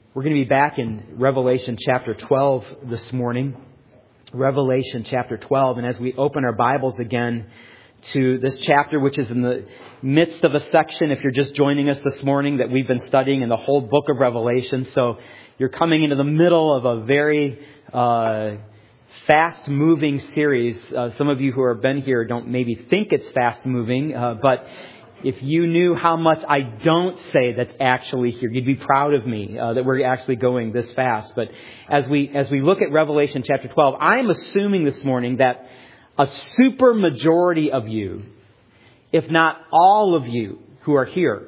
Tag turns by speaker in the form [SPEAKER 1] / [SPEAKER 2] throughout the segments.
[SPEAKER 1] We're going to be back in Revelation chapter 12 this morning. Revelation chapter 12. And as we open our Bibles again to this chapter, which is in the midst of a section, if you're just joining us this morning, that we've been studying in the whole book of Revelation. So you're coming into the middle of a very fast-moving series. Some of you who have been here don't maybe think it's fast-moving, but if you knew how much I don't say that's actually here, you'd be proud of me that we're actually going this fast. But as we look at Revelation chapter 12, I'm assuming this morning that a super majority of you, if not all of you who are here,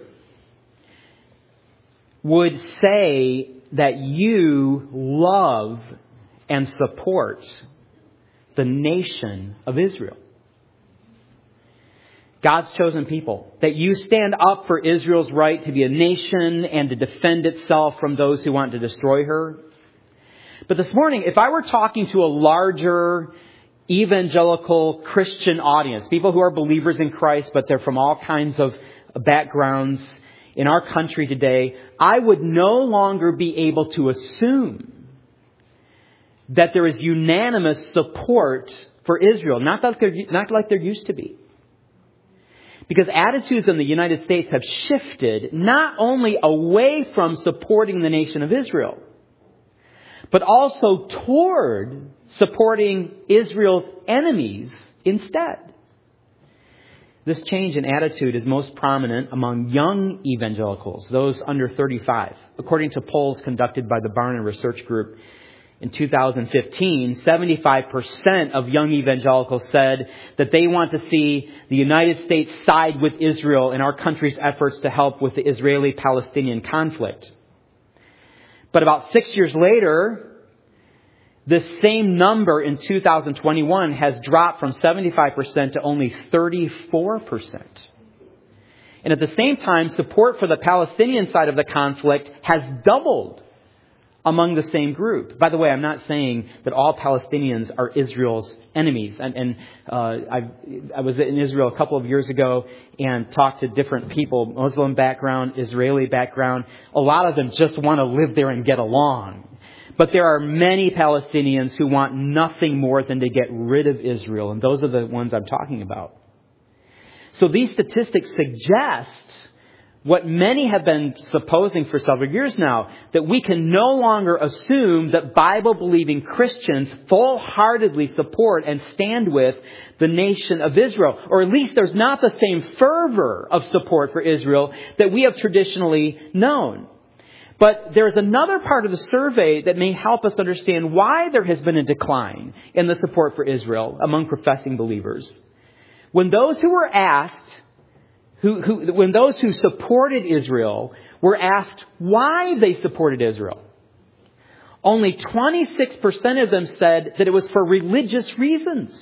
[SPEAKER 1] would say that you love and support the nation of Israel. God's chosen people. That you stand up for Israel's right to be a nation and to defend itself from those who want to destroy her. But this morning, if I were talking to a larger evangelical Christian audience, people who are believers in Christ, but they're from all kinds of backgrounds in our country today, I would no longer be able to assume that there is unanimous support for Israel. Not like there used to be. Because attitudes in the United States have shifted not only away from supporting the nation of Israel, but also toward supporting Israel's enemies instead. This change in attitude is most prominent among young evangelicals, those under 35. According to polls conducted by the Barna Research Group, in 2015, 75% of young evangelicals said that they want to see the United States side with Israel in our country's efforts to help with the Israeli-Palestinian conflict. But about 6 years later, this same number in 2021 has dropped from 75% to only 34%. And at the same time, support for the Palestinian side of the conflict has doubled among the same group. By the way, I'm not saying that all Palestinians are Israel's enemies. I was in Israel a couple of years ago and talked to different people, Muslim background, Israeli background. A lot of them just want to live there and get along. But there are many Palestinians who want nothing more than to get rid of Israel. And those are the ones I'm talking about. So these statistics suggest what many have been supposing for several years now, that we can no longer assume that Bible-believing Christians full-heartedly support and stand with the nation of Israel. Or at least there's not the same fervor of support for Israel that we have traditionally known. But there's another part of the survey that may help us understand why there has been a decline in the support for Israel among professing believers. When those who were asked, when those who supported Israel were asked why they supported Israel, only 26% of them said that it was for religious reasons.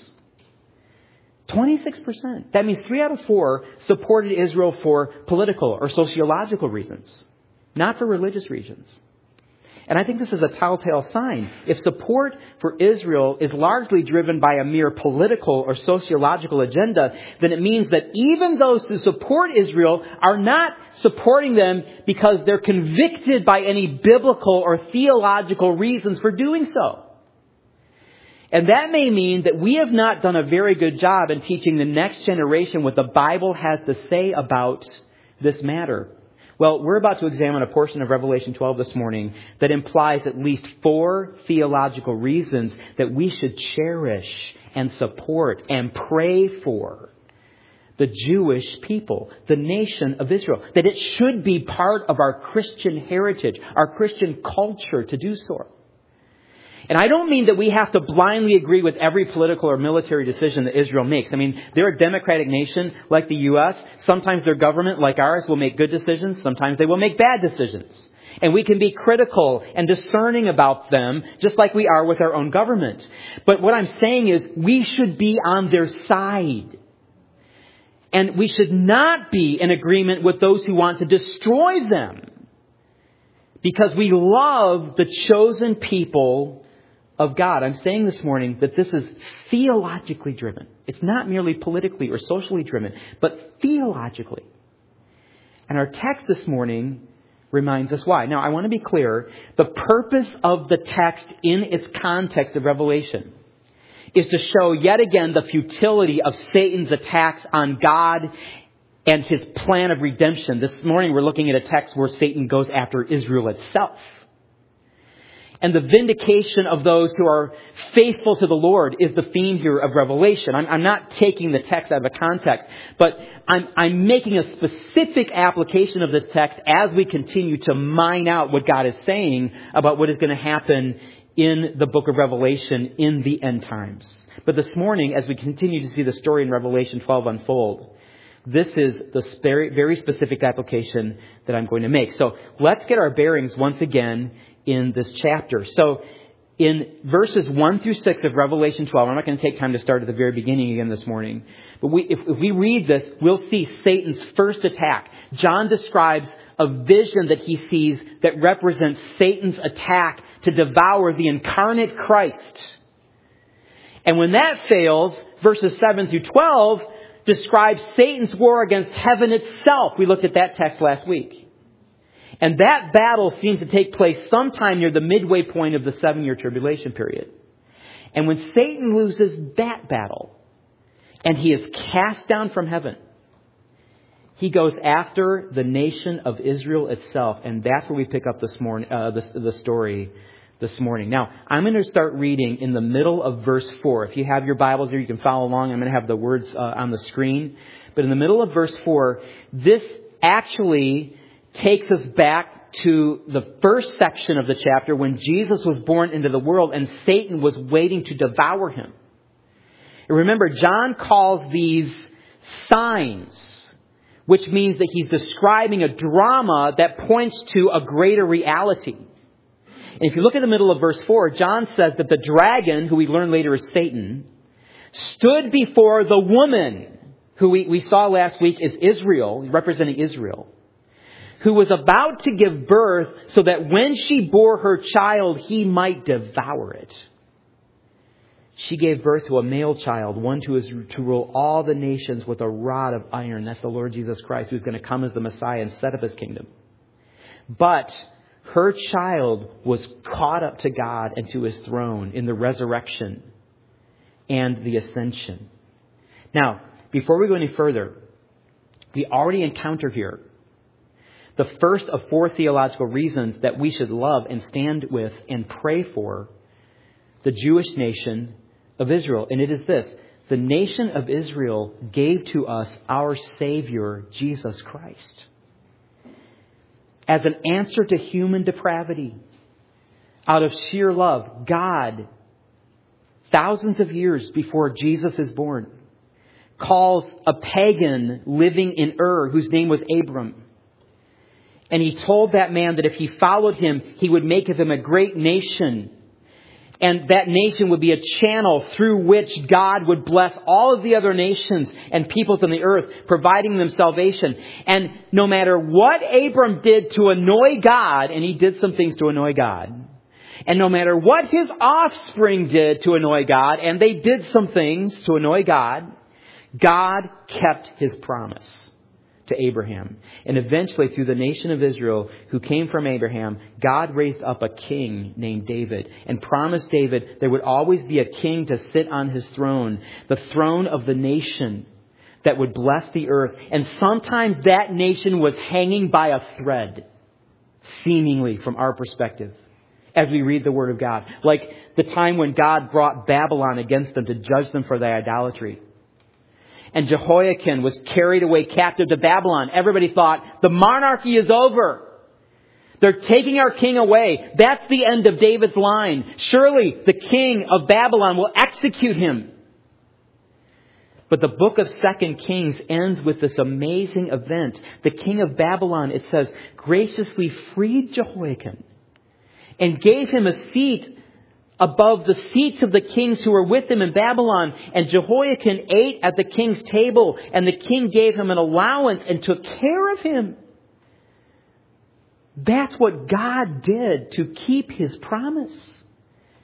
[SPEAKER 1] 26%. That means 3 out of 4 supported Israel for political or sociological reasons, not for religious reasons. And I think this is a telltale sign. If support for Israel is largely driven by a mere political or sociological agenda, then it means that even those who support Israel are not supporting them because they're convicted by any biblical or theological reasons for doing so. And that may mean that we have not done a very good job in teaching the next generation what the Bible has to say about this matter. Well, we're about to examine a portion of Revelation 12 this morning that implies at least 4 theological reasons that we should cherish and support and pray for the Jewish people, the nation of Israel, that it should be part of our Christian heritage, our Christian culture to do so. And I don't mean that we have to blindly agree with every political or military decision that Israel makes. I mean, they're a democratic nation like the U.S. Sometimes their government, like ours, will make good decisions. Sometimes they will make bad decisions. And we can be critical and discerning about them, just like we are with our own government. But what I'm saying is we should be on their side. And we should not be in agreement with those who want to destroy them. Because we love the chosen people of God. I'm saying this morning that this is theologically driven. It's not merely politically or socially driven, but theologically. And our text this morning reminds us why. Now, I want to be clear. The purpose of the text in its context of Revelation is to show yet again the futility of Satan's attacks on God and his plan of redemption. This morning we're looking at a text where Satan goes after Israel itself. And the vindication of those who are faithful to the Lord is the theme here of Revelation. I'm not taking the text out of context, but I'm making a specific application of this text as we continue to mine out what God is saying about what is going to happen in the book of Revelation in the end times. But this morning, as we continue to see the story in Revelation 12 unfold, this is the very, very specific application that I'm going to make. So let's get our bearings once again in this chapter. So in verses 1 through 6 of Revelation 12, I'm not going to take time to start at the very beginning again this morning, but if we read this, we'll see Satan's first attack. John describes a vision that he sees that represents Satan's attack to devour the incarnate Christ. And when that fails, verses 7 through 12 describes Satan's war against heaven itself. We looked at that text last week. And that battle seems to take place sometime near the midway point of the 7-year tribulation period. And when Satan loses that battle, and he is cast down from heaven, he goes after the nation of Israel itself. And that's where we pick up this morning, the story this morning. Now, I'm going to start reading in the middle of verse 4. If you have your Bibles here, you can follow along. I'm going to have the words on the screen. But in the middle of verse 4, this actually takes us back to the first section of the chapter when Jesus was born into the world and Satan was waiting to devour him. And remember, John calls these signs, which means that he's describing a drama that points to a greater reality. And if you look at the middle of verse 4, John says that the dragon, who we learn later is Satan, stood before the woman, who we saw last week is Israel, representing Israel, who was about to give birth so that when she bore her child, he might devour it. She gave birth to a male child, one who is to rule all the nations with a rod of iron. That's the Lord Jesus Christ, who's going to come as the Messiah and set up his kingdom. But her child was caught up to God and to his throne in the resurrection and the ascension. Now, before we go any further, we already encounter here the first of 4 theological reasons that we should love and stand with and pray for the Jewish nation of Israel. And it is this: the nation of Israel gave to us our Savior, Jesus Christ, as an answer to human depravity. Out of sheer love, God, thousands of years before Jesus is born, calls a pagan living in Ur, whose name was Abram. And he told that man that if he followed him, he would make of him a great nation. And that nation would be a channel through which God would bless all of the other nations and peoples on the earth, providing them salvation. And no matter what Abram did to annoy God, and he did some things to annoy God, and no matter what his offspring did to annoy God, and they did some things to annoy God, God kept his promise to Abraham. And eventually, through the nation of Israel who came from Abraham, God raised up a king named David and promised David there would always be a king to sit on his throne, the throne of the nation that would bless the earth. And sometimes that nation was hanging by a thread, seemingly from our perspective, as we read the Word of God. Like the time when God brought Babylon against them to judge them for their idolatry. And Jehoiakim was carried away captive to Babylon. Everybody thought, the monarchy is over. They're taking our king away. That's the end of David's line. Surely the king of Babylon will execute him. But the book of 2 Kings ends with this amazing event. The king of Babylon, it says, graciously freed Jehoiakim and gave him a seat above the seats of the kings who were with him in Babylon. And Jehoiakim ate at the king's table, and the king gave him an allowance and took care of him. That's what God did to keep his promise.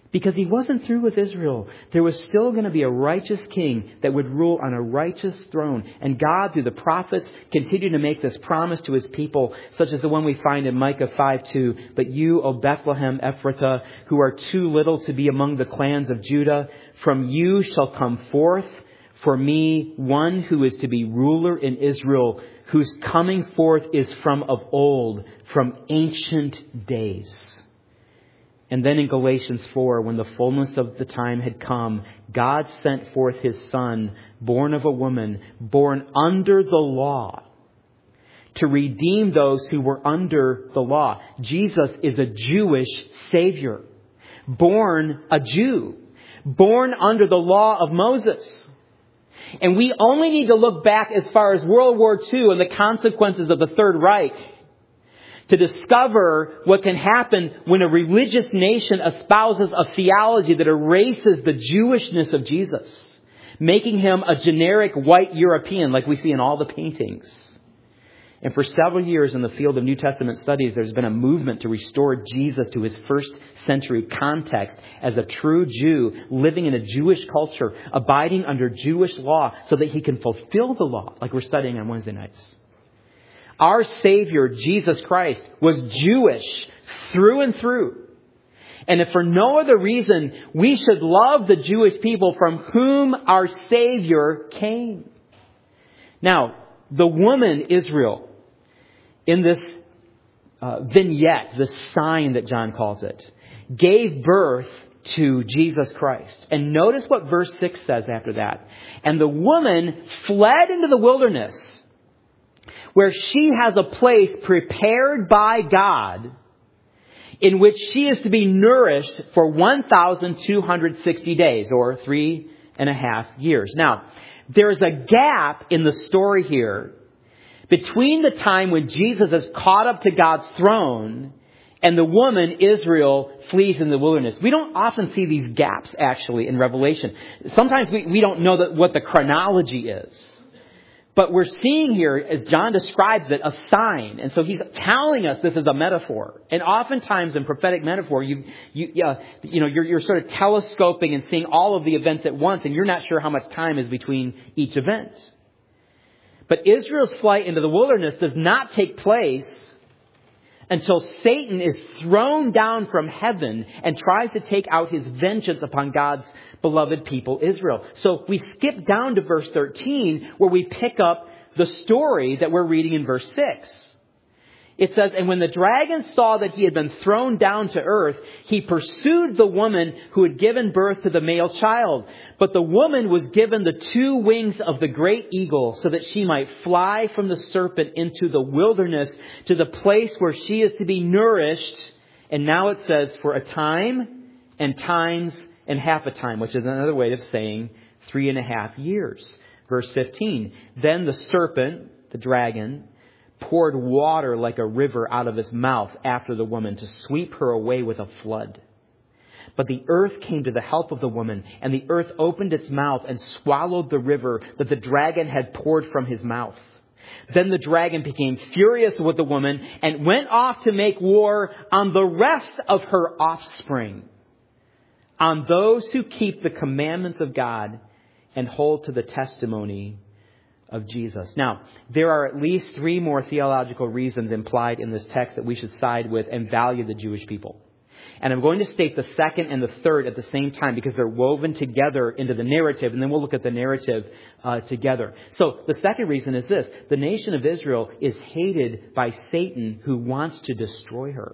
[SPEAKER 1] Because he wasn't through with Israel. There was still going to be a righteous king that would rule on a righteous throne. And God, through the prophets, continued to make this promise to his people, such as the one we find in Micah 5:2. But you, O Bethlehem Ephrathah, who are too little to be among the clans of Judah, from you shall come forth for me one who is to be ruler in Israel, whose coming forth is from of old, from ancient days. And then in Galatians 4, when the fullness of the time had come, God sent forth his Son, born of a woman, born under the law, to redeem those who were under the law. Jesus is a Jewish Savior, born a Jew, born under the law of Moses. And we only need to look back as far as World War II and the consequences of the Third Reich to discover what can happen when a religious nation espouses a theology that erases the Jewishness of Jesus, making him a generic white European like we see in all the paintings. And for several years in the field of New Testament studies, there's been a movement to restore Jesus to his first century context as a true Jew living in a Jewish culture, abiding under Jewish law so that he can fulfill the law like we're studying on Wednesday nights. Our Savior, Jesus Christ, was Jewish through and through. And if for no other reason, we should love the Jewish people from whom our Savior came. Now, the woman Israel, in this vignette, this sign that John calls it, gave birth to Jesus Christ. And notice what verse 6 says after that. And the woman fled into the wilderness, where she has a place prepared by God in which she is to be nourished for 1,260 days, or 3.5 years. Now, there is a gap in the story here between the time when Jesus is caught up to God's throne and the woman, Israel, flees in the wilderness. We don't often see these gaps, actually, in Revelation. Sometimes we don't know what the chronology is. But we're seeing here, as John describes it, a sign. And so he's telling us this is a metaphor. And oftentimes in prophetic metaphor, you're sort of telescoping and seeing all of the events at once, and you're not sure how much time is between each event. But Israel's flight into the wilderness does not take place until Satan is thrown down from heaven and tries to take out his vengeance upon God's beloved people, Israel. So we skip down to verse 13, where we pick up the story that we're reading in verse 6. It says, and when the dragon saw that he had been thrown down to earth, he pursued the woman who had given birth to the male child. But the woman was given the 2 wings of the great eagle so that she might fly from the serpent into the wilderness to the place where she is to be nourished. And now it says for a time and times and half a time, which is another way of saying 3.5 years. Verse 15, then the serpent, the dragon, poured water like a river out of his mouth after the woman to sweep her away with a flood. But the earth came to the help of the woman, and the earth opened its mouth and swallowed the river that the dragon had poured from his mouth. Then the dragon became furious with the woman and went off to make war on the rest of her offspring, on those who keep the commandments of God and hold to the testimony of Jesus. Now, there are at least 3 more theological reasons implied in this text that we should side with and value the Jewish people. And I'm going to state the second and the third at the same time because they're woven together into the narrative, and then we'll look at the narrative together. So the second reason is this. The nation of Israel is hated by Satan, who wants to destroy her.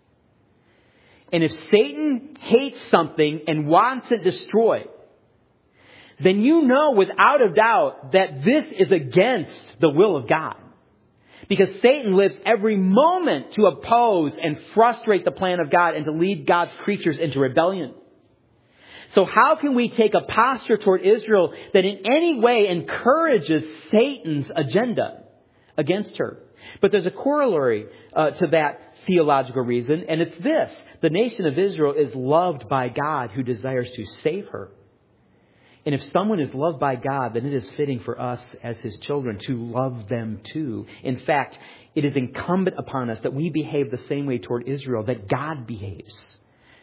[SPEAKER 1] And if Satan hates something and wants it destroyed, then you know without a doubt that this is against the will of God. Because Satan lives every moment to oppose and frustrate the plan of God and to lead God's creatures into rebellion. So how can we take a posture toward Israel that in any way encourages Satan's agenda against her? But there's a corollary to that theological reason, and it's this. The nation of Israel is loved by God, who desires to save her. And if someone is loved by God, then it is fitting for us as His children to love them too. In fact, it is incumbent upon us that we behave the same way toward Israel that God behaves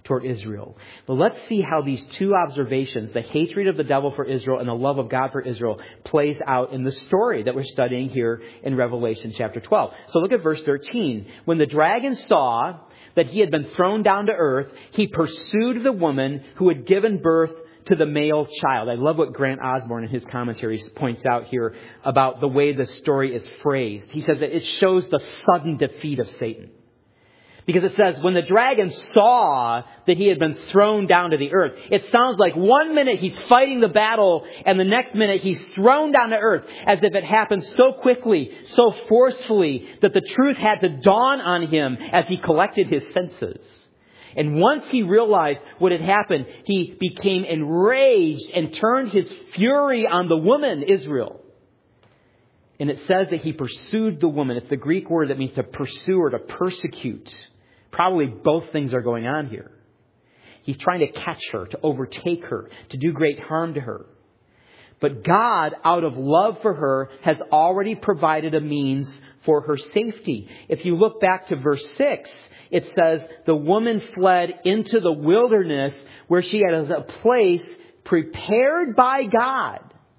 [SPEAKER 1] toward Israel. But let's see how these two observations, the hatred of the devil for Israel and the love of God for Israel, plays out in the story that we're studying here in Revelation chapter 12. So look at verse 13. When the dragon saw that he had been thrown down to earth, he pursued the woman who had given birth to the male child. I love what Grant Osborne in his commentaries points out here about the way the story is phrased. He says that it shows the sudden defeat of Satan. Because it says, when the dragon saw that he had been thrown down to the earth, it sounds like 1 minute he's fighting the battle and the next minute he's thrown down to earth, as if it happened so quickly, so forcefully, that the truth had to dawn on him as he collected his senses. And once he realized what had happened, he became enraged and turned his fury on the woman, Israel. And it says that he pursued the woman. It's the Greek word that means to pursue or to persecute. Probably both things are going on here. He's trying to catch her, to overtake her, to do great harm to her. But God, out of love for her, has already provided a means for her safety. If you look back to verse 6, it says, the woman fled into the wilderness where she has a place prepared by God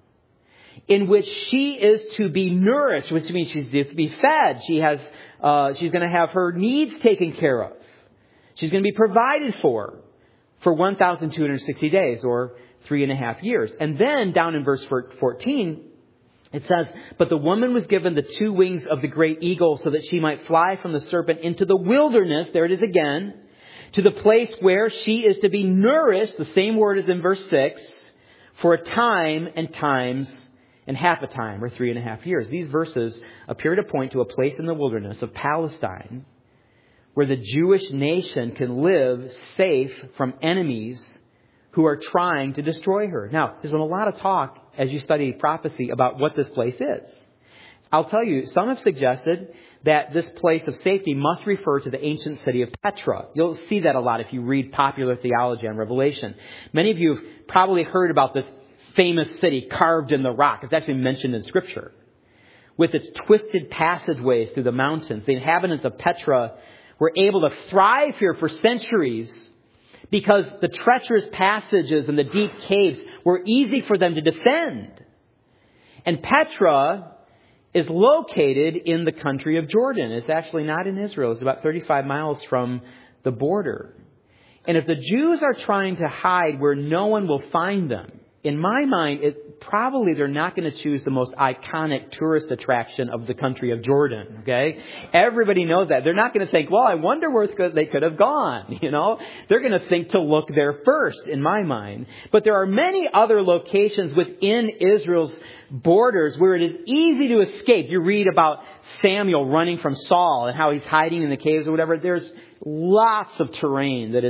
[SPEAKER 1] in which she is to be nourished, which means she's to be fed. She's going to have her needs taken care of. She's going to be provided for 1,260 days or 3.5 years. And then down in verse 14, it says, but the woman was given the 2 wings of the great eagle so that she might fly from the serpent into the wilderness. There it is again. To the place where she is to be nourished. The same word as in verse 6. For a time and times and half a time, or 3.5 years. These verses appear to point to a place in the wilderness of Palestine where the Jewish nation can live safe from enemies who are trying to destroy her. Now, there's been a lot of talk as you study prophecy about what this place is. I'll tell you, some have suggested that this place of safety must refer to the ancient city of Petra. You'll see that a lot if you read popular theology on Revelation. Many of you have probably heard about this famous city carved in the rock. It's actually mentioned in Scripture. With its twisted passageways through the mountains, the inhabitants of Petra were able to thrive here for centuries because the treacherous passages and the deep caves were easy for them to defend. And Petra is located in the country of Jordan. It's actually not in Israel. It's about 35 miles from the border. And if the Jews are trying to hide where no one will find them, in my mind, probably they're not going to choose the most iconic tourist attraction of the country of Jordan, okay? Everybody knows that. They're not going to think, well, I wonder where they could have gone, you know? They're going to think to look there first, in my mind. But there are many other locations within Israel's borders where it is easy to escape. You read about Samuel running from Saul and how he's hiding in the caves or whatever. There's lots of terrain that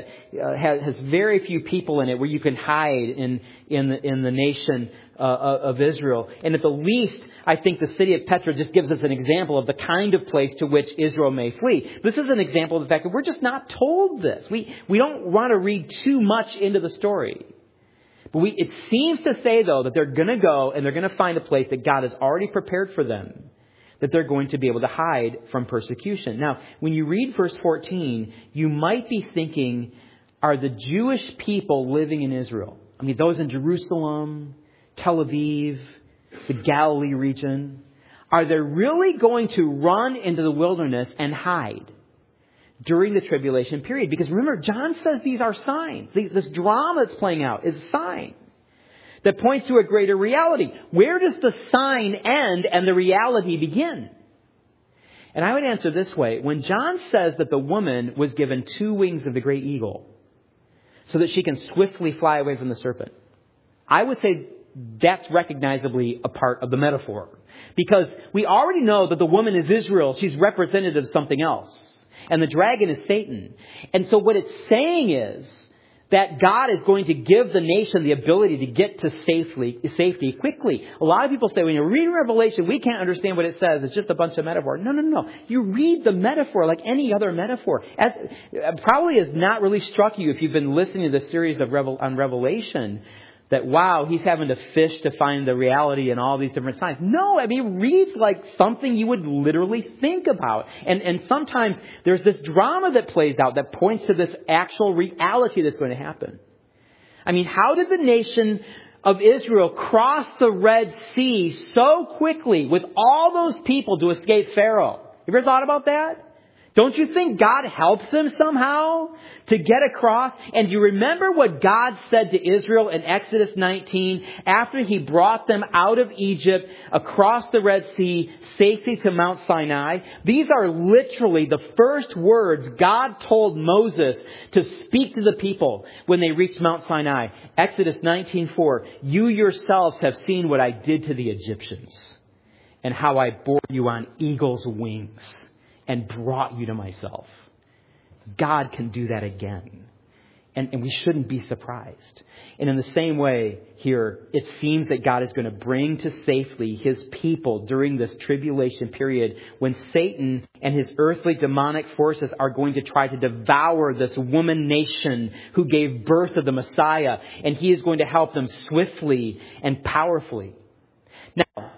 [SPEAKER 1] has very few people in it where you can hide in the nation of Israel. And at the least, I think the city of Petra just gives us an example of the kind of place to which Israel may flee. This is an example of the fact that we're just not told this. We don't want to read too much into the story. But it seems to say, though, that they're going to go and they're going to find a place that God has already prepared for them, that they're going to be able to hide from persecution. Now, when you read verse 14, you might be thinking, are the Jewish people living in Israel? I mean, those in Jerusalem, Tel Aviv, the Galilee region, are they really going to run into the wilderness and hide during the tribulation period? Because remember, John says these are signs. This drama that's playing out is a sign that points to a greater reality. Where does the sign end and the reality begin? And I would answer this way. When John says that the woman was given 2 wings of the great eagle so that she can swiftly fly away from the serpent, I would say that's recognizably a part of the metaphor. Because we already know that the woman is Israel. She's representative of something else. And the dragon is Satan. And so what it's saying is that God is going to give the nation the ability to get to safety quickly. A lot of people say, when you read Revelation, we can't understand what it says. It's just a bunch of metaphor. No. You read the metaphor like any other metaphor. Probably has not really struck you if you've been listening to the series on Revelation. that, wow, he's having to fish to find the reality in all these different signs. No, I mean, it reads like something you would literally think about. And sometimes there's this drama that plays out that points to this actual reality that's going to happen. I mean, how did the nation of Israel cross the Red Sea so quickly with all those people to escape Pharaoh? You ever thought about that? Don't you think God helps them somehow to get across? And you remember what God said to Israel in Exodus 19 after He brought them out of Egypt across the Red Sea safely to Mount Sinai? These are literally the first words God told Moses to speak to the people when they reached Mount Sinai. Exodus 19:4, you yourselves have seen what I did to the Egyptians and how I bore you on eagle's wings and brought you to myself. God can do that again. And we shouldn't be surprised. And in the same way here, it seems that God is going to bring to safety His people during this tribulation period when Satan and his earthly demonic forces are going to try to devour this woman nation who gave birth to the Messiah. And He is going to help them swiftly and powerfully. Now,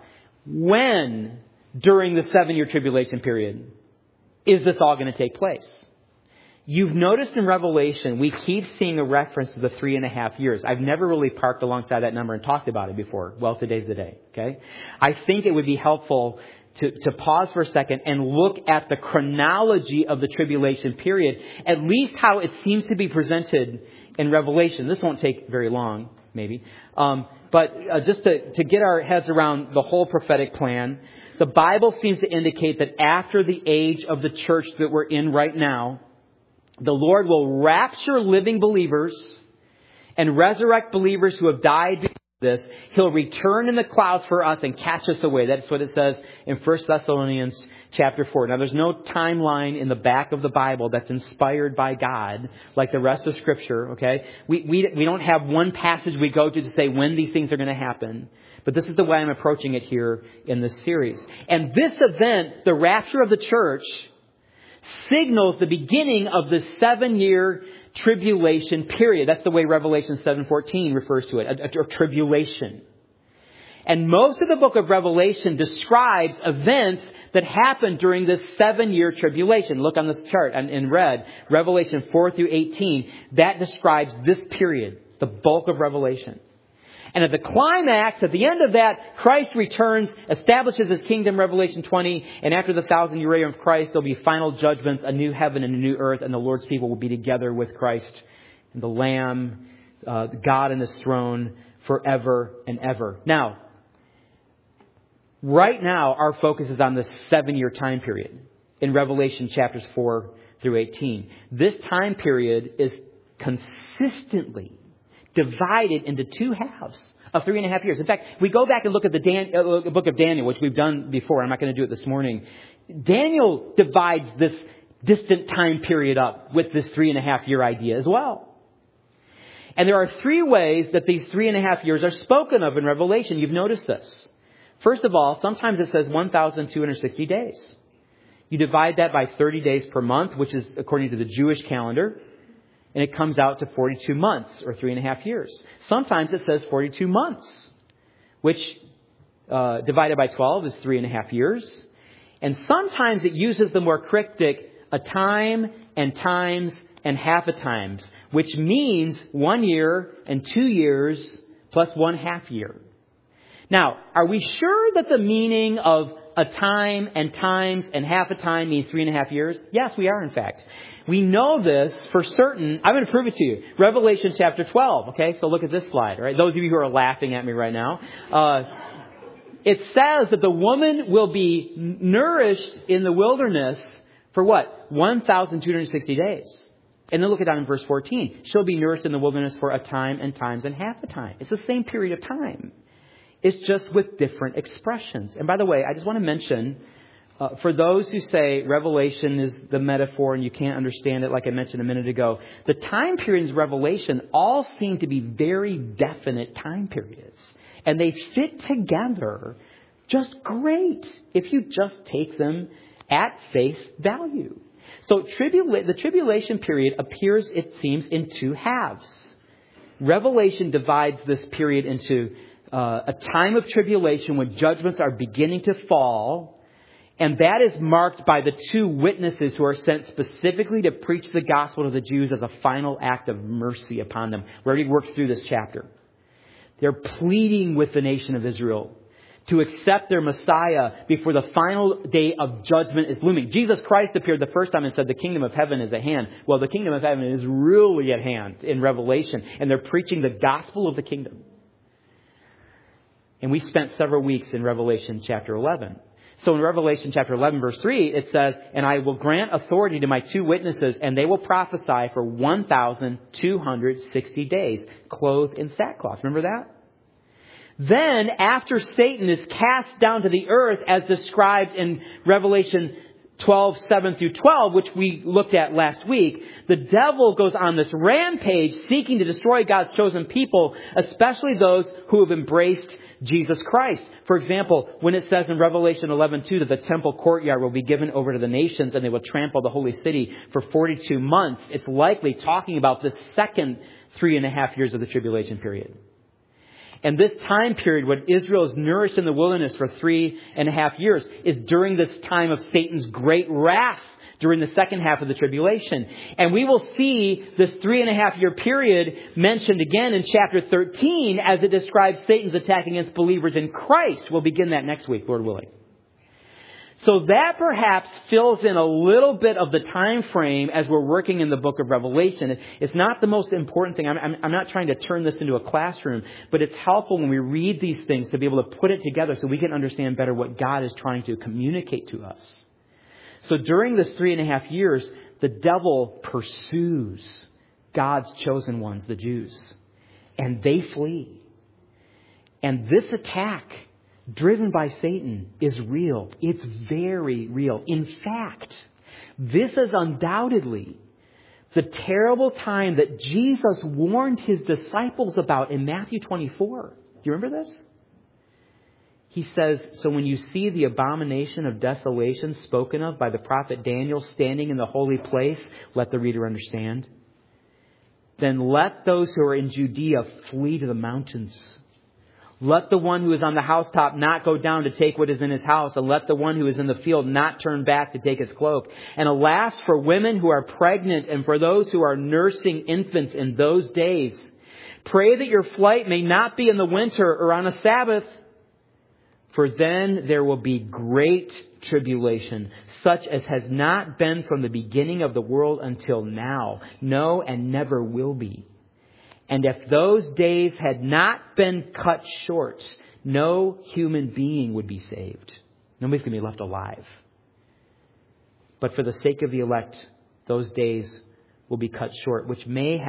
[SPEAKER 1] when during the 7-year tribulation period is this all going to take place? You've noticed in Revelation, we keep seeing a reference to the 3.5 years. I've never really parked alongside that number and talked about it before. Well, today's the day. Okay. I think it would be helpful to pause for a second and look at the chronology of the tribulation period, at least how it seems to be presented in Revelation. This won't take very long, maybe. But just to get our heads around the whole prophetic plan, the Bible seems to indicate that after the age of the church that we're in right now, the Lord will rapture living believers and resurrect believers who have died before this. He'll return in the clouds for us and catch us away. That's what it says in 1 Thessalonians chapter 4. Now, there's no timeline in the back of the Bible that's inspired by God like the rest of Scripture, okay? We don't have one passage we go to say when these things are going to happen. But this is the way I'm approaching it here in this series. And this event, the rapture of the church, signals the beginning of the 7-year tribulation period. That's the way Revelation 7:14 refers to it, a tribulation. And most of the book of Revelation describes events that happened during this 7-year tribulation. Look on this chart in red, Revelation 4 through 18. That describes this period, the bulk of Revelation. And at the climax, at the end of that, Christ returns, establishes His kingdom, Revelation 20. And after the 1,000-year reign of Christ, there'll be final judgments, a new heaven and a new earth. And the Lord's people will be together with Christ and the Lamb, God and His throne forever and ever. Now, right now, our focus is on this 7-year time period in Revelation chapters 4 through 18. This time period is consistently divided into 2 halves of 3.5 years. In fact, we go back and look at the book of Daniel, which we've done before. I'm not going to do it this morning. Daniel divides this distant time period up with this 3.5-year idea as well. And there are 3 ways that these 3.5 years are spoken of in Revelation. You've noticed this. First of all, sometimes it says 1,260 days. You divide that by 30 days per month, which is according to the Jewish calendar. And it comes out to 42 months or 3.5 years. Sometimes it says 42 months, which divided by 12 is 3.5 years. And sometimes it uses the more cryptic a time and times and half a times, which means 1 year and 2 years plus 1/2 year. Now, are we sure that the meaning of a time and times and half a time means 3.5 years? Yes, we are, in fact. We know this for certain. I'm going to prove it to you. Revelation chapter 12. Okay, so look at this slide. All right, those of you who are laughing at me right now. It says that the woman will be nourished in the wilderness for what? 1,260 days. And then look at that in verse 14. She'll be nourished in the wilderness for a time and times and half a time. It's the same period of time. It's just with different expressions. And by the way, I just want to mention, for those who say Revelation is the metaphor and you can't understand it like I mentioned a minute ago, the time periods of Revelation all seem to be very definite time periods. And they fit together just great if you just take them at face value. So the tribulation period appears, it seems, in 2 halves. Revelation divides this period into a time of tribulation when judgments are beginning to fall. And that is marked by the two witnesses who are sent specifically to preach the gospel to the Jews as a final act of mercy upon them. We already worked through this chapter. They're pleading with the nation of Israel to accept their Messiah before the final day of judgment is looming. Jesus Christ appeared the first time and said the kingdom of heaven is at hand. Well, the kingdom of heaven is really at hand in Revelation. And they're preaching the gospel of the kingdom. And we spent several weeks in Revelation chapter 11. So in Revelation chapter 11, verse 3, it says, "And I will grant authority to my two witnesses, and they will prophesy for 1,260 days, clothed in sackcloth." Remember that? Then, after Satan is cast down to the earth, as described in Revelation 12, 7 through 12, which we looked at last week, the devil goes on this rampage seeking to destroy God's chosen people, especially those who have embraced Jesus Christ. For example, when it says in Revelation 11:2 that the temple courtyard will be given over to the nations and they will trample the holy city for 42 months, it's likely talking about the second 3.5 years of the tribulation period. And this time period when Israel is nourished in the wilderness for 3.5 years is during this time of Satan's great wrath during the second half of the tribulation. And we will see this 3.5 year period mentioned again in chapter 13 as it describes Satan's attack against believers in Christ. We'll begin that next week, Lord willing. So that perhaps fills in a little bit of the time frame as we're working in the book of Revelation. It's not the most important thing. I'm not trying to turn this into a classroom, but it's helpful when we read these things to be able to put it together so we can understand better what God is trying to communicate to us. So during this 3.5 years, the devil pursues God's chosen ones, the Jews, and they flee. And this attack, driven by Satan, is real. It's very real. In fact, this is undoubtedly the terrible time that Jesus warned his disciples about in Matthew 24. Do you remember this? He says, "So when you see the abomination of desolation spoken of by the prophet Daniel standing in the holy place," let the reader understand, "then let those who are in Judea flee to the mountains. Let the one who is on the housetop not go down to take what is in his house, and let the one who is in the field not turn back to take his cloak. And alas, for women who are pregnant and for those who are nursing infants in those days. Pray that your flight may not be in the winter or on a Sabbath, for then there will be great tribulation, such as has not been from the beginning of the world until now, no, and never will be. And if those days had not been cut short, no human being would be saved." Nobody's going to be left alive. "But for the sake of the elect, those days will be cut short," which may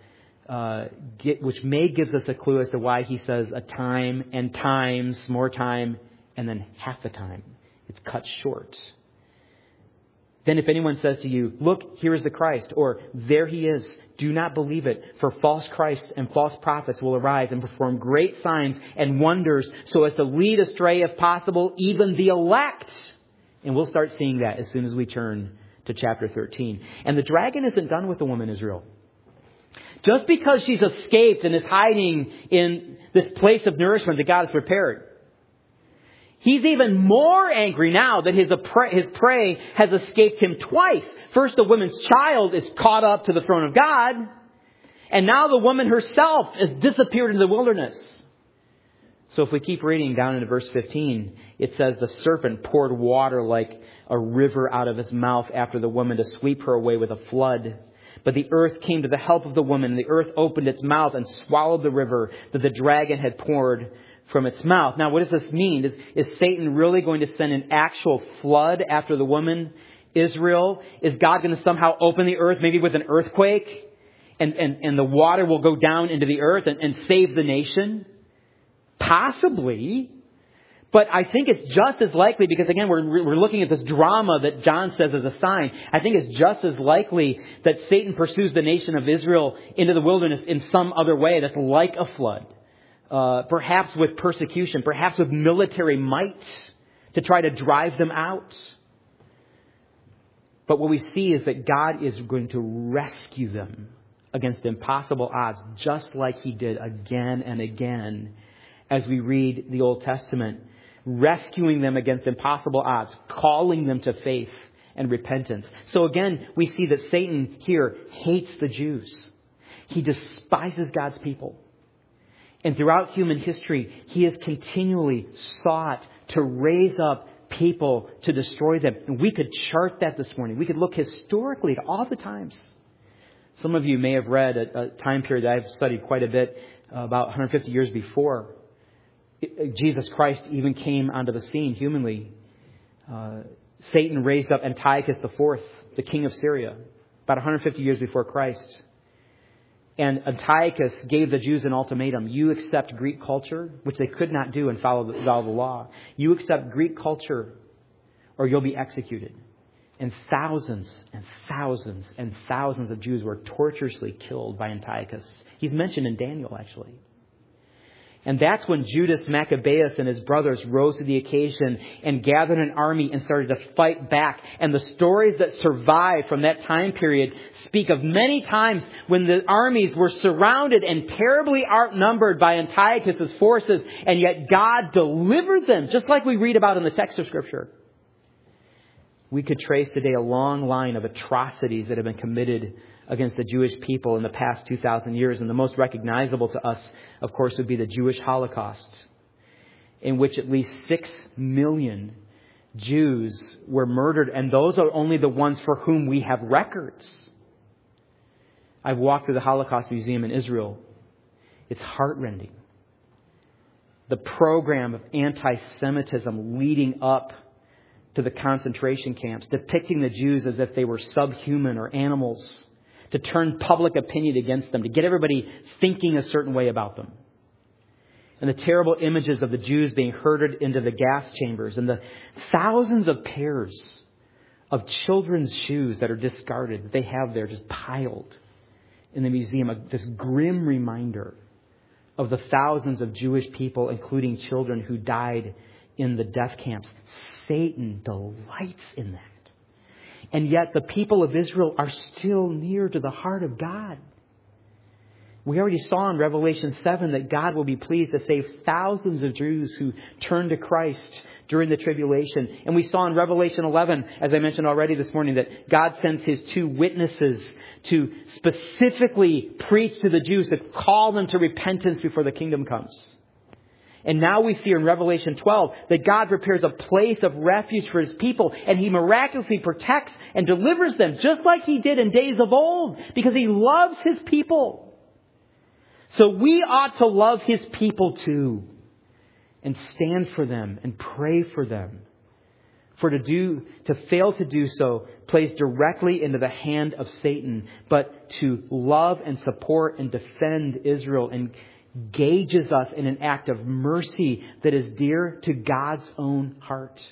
[SPEAKER 1] gives us a clue as to why he says a time and times, more time, and then half the time. It's cut short. "Then if anyone says to you, 'Look, here is the Christ,' or 'There he is,' do not believe it, for false Christs and false prophets will arise and perform great signs and wonders so as to lead astray, if possible, even the elect." And we'll start seeing that as soon as we turn to chapter 13. And the dragon isn't done with the woman Israel. Just because she's escaped and is hiding in this place of nourishment that God has prepared, he's even more angry now that his prey has escaped him twice. First, the woman's child is caught up to the throne of God. And now the woman herself has disappeared in the wilderness. So if we keep reading down into verse 15, it says, "The serpent poured water like a river out of his mouth after the woman to sweep her away with a flood. But the earth came to the help of the woman. And the earth opened its mouth and swallowed the river that the dragon had poured from its mouth." Now, what does this mean? Is Satan really going to send an actual flood after the woman Israel? Is God going to somehow open the earth, maybe with an earthquake, and the water will go down into the earth and save the nation? Possibly. But I think it's just as likely, because again, we're looking at this drama that John says is a sign. I think it's just as likely that Satan pursues the nation of Israel into the wilderness in some other way that's like a flood. Perhaps with persecution, perhaps with military might to try to drive them out. But what we see is that God is going to rescue them against impossible odds, just like he did again and again as we read the Old Testament, rescuing them against impossible odds, calling them to faith and repentance. So again, we see that Satan here hates the Jews. He despises God's people. And throughout human history, he has continually sought to raise up people to destroy them. And we could chart that this morning. We could look historically at all the times. Some of you may have read a time period that I've studied quite a bit, about 150 years before Jesus Christ even came onto the scene humanly. Satan raised up Antiochus IV, the king of Syria, about 150 years before Christ. And Antiochus gave the Jews an ultimatum. You accept Greek culture, which they could not do and follow the law. You accept Greek culture or you'll be executed. And thousands and thousands and thousands of Jews were torturously killed by Antiochus. He's mentioned in Daniel, actually. And that's when Judas Maccabeus and his brothers rose to the occasion and gathered an army and started to fight back. And the stories that survive from that time period speak of many times when the armies were surrounded and terribly outnumbered by Antiochus' forces, and yet God delivered them, just like we read about in the text of Scripture. We could trace today a long line of atrocities that have been committed against the Jewish people in the past 2,000 years. And the most recognizable to us, of course, would be the Jewish Holocaust, in which at least 6 million Jews were murdered. And those are only the ones for whom we have records. I've walked through the Holocaust Museum in Israel. It's heartrending. The program of anti-Semitism leading up to the concentration camps, depicting the Jews as if they were subhuman or animals, to turn public opinion against them, to get everybody thinking a certain way about them. And the terrible images of the Jews being herded into the gas chambers, and the thousands of pairs of children's shoes that are discarded, that they have there just piled in the museum. This grim reminder of the thousands of Jewish people, including children, who died in the death camps. Satan delights in that. And yet the people of Israel are still near to the heart of God. We already saw in Revelation 7 that God will be pleased to save thousands of Jews who turn to Christ during the tribulation. And we saw in Revelation 11, as I mentioned already this morning, that God sends his 2 witnesses to specifically preach to the Jews, to call them to repentance before the kingdom comes. And now we see in Revelation 12 that God prepares a place of refuge for his people, and he miraculously protects and delivers them just like he did in days of old, because he loves his people. So we ought to love his people too, and stand for them and pray for them. For to fail to do so plays directly into the hand of Satan, but to love and support and defend Israel and engages us in an act of mercy that is dear to God's own heart.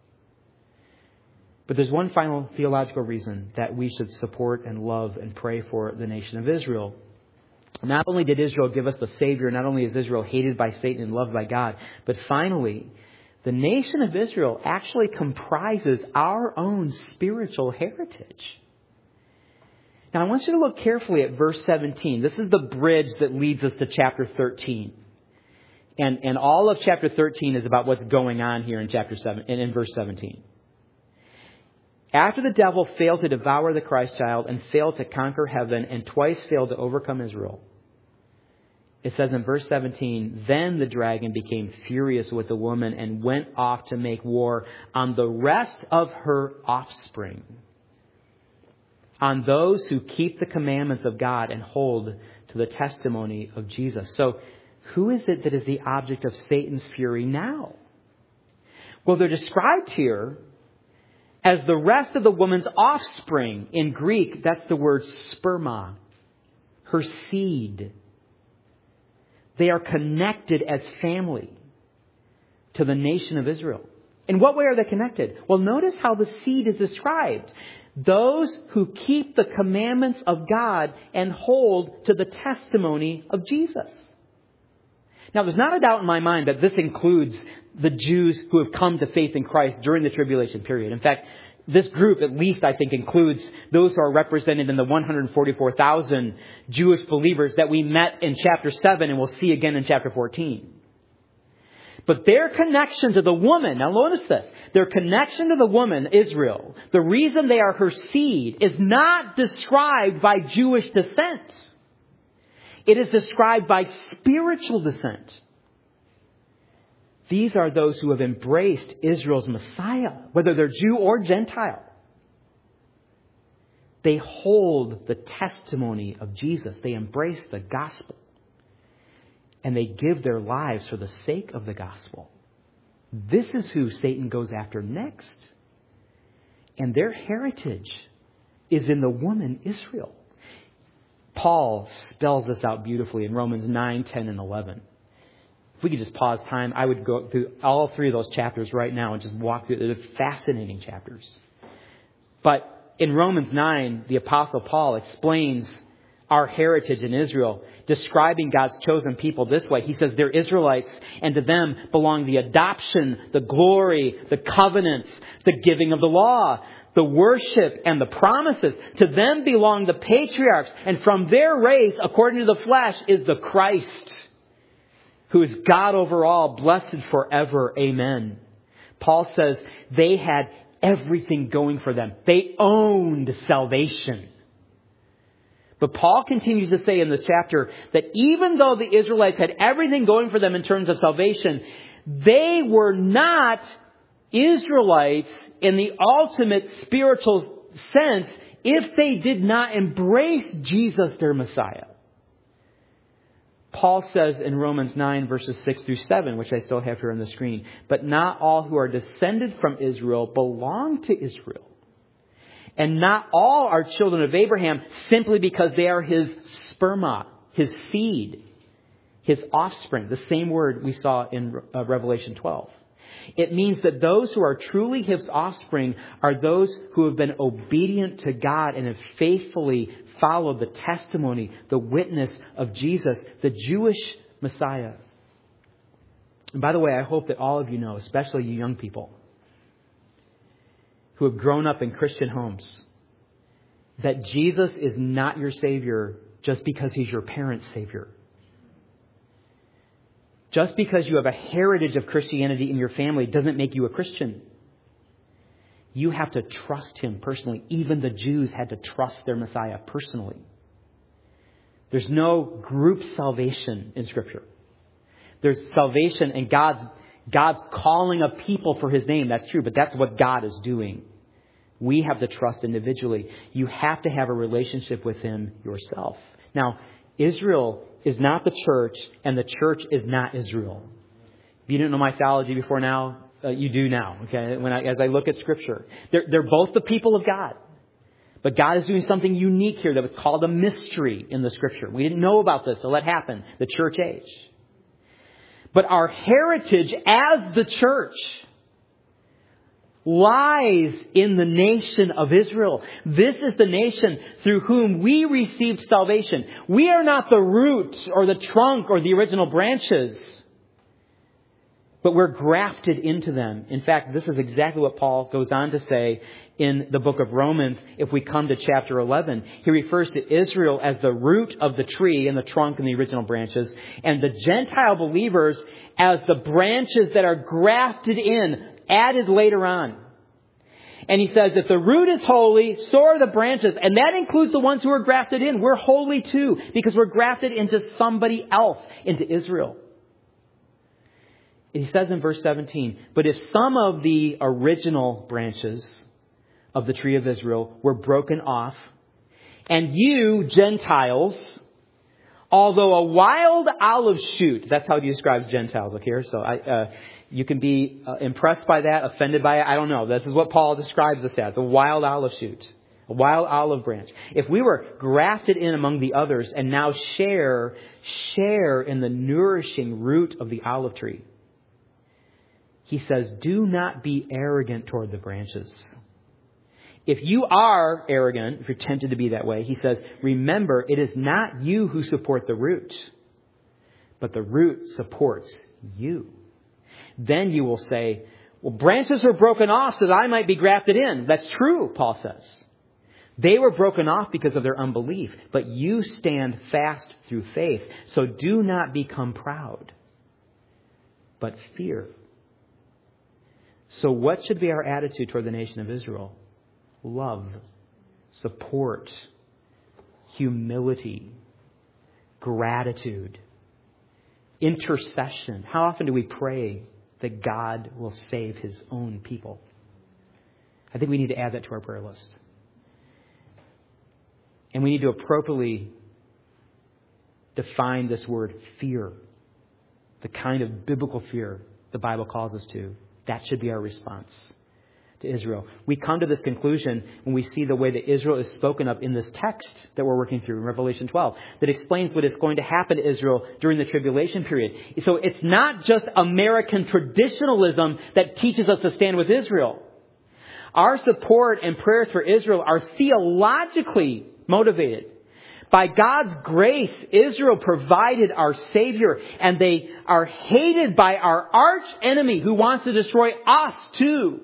[SPEAKER 1] But there's one final theological reason that we should support and love and pray for the nation of Israel. Not only did Israel give us the Savior, not only is Israel hated by Satan and loved by God, but finally, the nation of Israel actually comprises our own spiritual heritage. Now, I want you to look carefully at verse 17. This is the bridge that leads us to chapter 13. And all of chapter 13 is about what's going on here in chapter 7 and in verse 17. After the devil failed to devour the Christ child and failed to conquer heaven and twice failed to overcome Israel, it says in verse 17, then the dragon became furious with the woman and went off to make war on the rest of her offspring, on those who keep the commandments of God and hold to the testimony of Jesus. So who is it that is the object of Satan's fury now? Well, they're described here as the rest of the woman's offspring. In Greek, that's the word sperma, her seed. They are connected as family to the nation of Israel. In what way are they connected? Well, notice how the seed is described. Those who keep the commandments of God and hold to the testimony of Jesus. Now, there's not a doubt in my mind that this includes the Jews who have come to faith in Christ during the tribulation period. In fact, This group, at least, I think, includes those who are represented in the 144,000 Jewish believers that we met in chapter 7 and we'll see again in chapter 14. But their connection to the woman, now notice this, their connection to the woman, Israel, the reason they are her seed is not described by Jewish descent. It is described by spiritual descent. These are those who have embraced Israel's Messiah, whether they're Jew or Gentile. They hold the testimony of Jesus. They embrace the gospel. And they give their lives for the sake of the gospel. This is who Satan goes after next. And their heritage is in the woman Israel. Paul spells this out beautifully in Romans 9, 10, and 11. If we could just pause time, I would go through all three of those chapters right now and just walk through. They're fascinating chapters. But in Romans 9, the Apostle Paul explains our heritage in Israel, describing God's chosen people this way. He says, they're Israelites, and to them belong the adoption, the glory, the covenants, the giving of the law, the worship, and the promises. To them belong the patriarchs, and from their race, according to the flesh, is the Christ, who is God over all, blessed forever. Amen. Paul says they had everything going for them. They owned salvation. But Paul continues to say in this chapter that even though the Israelites had everything going for them in terms of salvation, they were not Israelites in the ultimate spiritual sense if they did not embrace Jesus, their Messiah. Paul says in Romans 9, verses 6 through 7, which I still have here on the screen, but not all who are descended from Israel belong to Israel. And not all are children of Abraham simply because they are his sperma, his seed, his offspring. The same word we saw in Revelation 12. It means that those who are truly his offspring are those who have been obedient to God and have faithfully followed the testimony, the witness of Jesus, the Jewish Messiah. And by the way, I hope that all of you know, especially you young people, who have grown up in Christian homes, that Jesus is not your Savior just because He's your parents' Savior. Just because you have a heritage of Christianity in your family doesn't make you a Christian. You have to trust Him personally. Even the Jews had to trust their Messiah personally. There's no group salvation in Scripture. There's salvation and God's calling of people for His name. That's true, but that's what God is doing. We have to trust individually. You have to have a relationship with Him yourself. Now, Israel is not the church, and the church is not Israel. If you didn't know my theology before now, you do now. Okay, as I look at Scripture, they're both the people of God, but God is doing something unique here that was called a mystery in the Scripture. We didn't know about this, so let happen. The church age. But our heritage as the church lies in the nation of Israel. This is the nation through whom we received salvation. We are not the root or the trunk or the original branches, but we're grafted into them. In fact, this is exactly what Paul goes on to say in the book of Romans. If we come to chapter 11, he refers to Israel as the root of the tree and the trunk and the original branches, and the Gentile believers as the branches that are grafted in, added later on. And he says, if the root is holy, so are the branches. And that includes the ones who are grafted in. We're holy too, because we're grafted into somebody else, into Israel. He says in verse 17, but if some of the original branches of the tree of Israel were broken off, and you, Gentiles, although a wild olive shoot, that's how he describes Gentiles, okay? So you can be impressed by that, offended by it. I don't know. This is what Paul describes us as, a wild olive shoot, a wild olive branch. If we were grafted in among the others and now share in the nourishing root of the olive tree, he says, do not be arrogant toward the branches. If you are arrogant, if you're tempted to be that way, he says, remember, it is not you who support the root, but the root supports you. Then you will say, Well, branches were broken off so that I might be grafted in. That's true, Paul says. They were broken off because of their unbelief, but you stand fast through faith. So do not become proud, but fear. So what should be our attitude toward the nation of Israel? Love, support, humility, gratitude, intercession. How often do we pray that God will save His own people? I think we need to add that to our prayer list. And we need to appropriately define this word fear, the kind of biblical fear the Bible calls us to. That should be our response to Israel. We come to this conclusion when we see the way that Israel is spoken of in this text that we're working through in Revelation 12 that explains what is going to happen to Israel during the tribulation period. So it's not just American traditionalism that teaches us to stand with Israel. Our support and prayers for Israel are theologically motivated. By God's grace, Israel provided our Savior, and they are hated by our arch enemy who wants to destroy us too.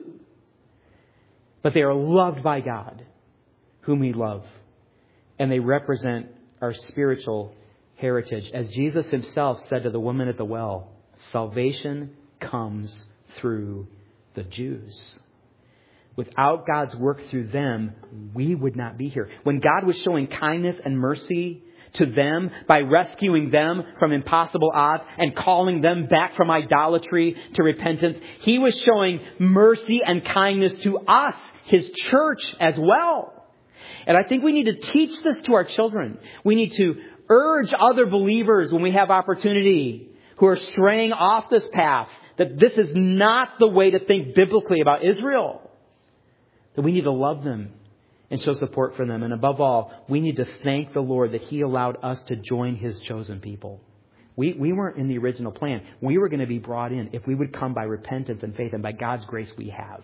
[SPEAKER 1] But they are loved by God, whom we love. And they represent our spiritual heritage. As Jesus Himself said to the woman at the well, salvation comes through the Jews. Without God's work through them, we would not be here. When God was showing kindness and mercy to them by rescuing them from impossible odds and calling them back from idolatry to repentance, He was showing mercy and kindness to us, His church, as well. And I think we need to teach this to our children. We need to urge other believers when we have opportunity who are straying off this path that this is not the way to think biblically about Israel. That we need to love them and show support for them. And above all, we need to thank the Lord that He allowed us to join His chosen people. We weren't in the original plan. We were going to be brought in if we would come by repentance and faith. And by God's grace, we have.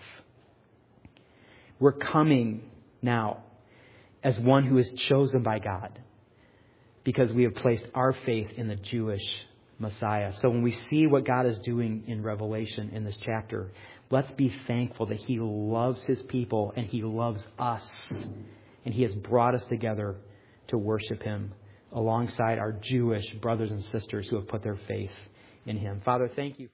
[SPEAKER 1] We're coming now as one who is chosen by God because we have placed our faith in the Jewish Messiah. So when we see what God is doing in Revelation in this chapter, let's be thankful that He loves His people and He loves us. And He has brought us together to worship Him alongside our Jewish brothers and sisters who have put their faith in Him. Father, thank you.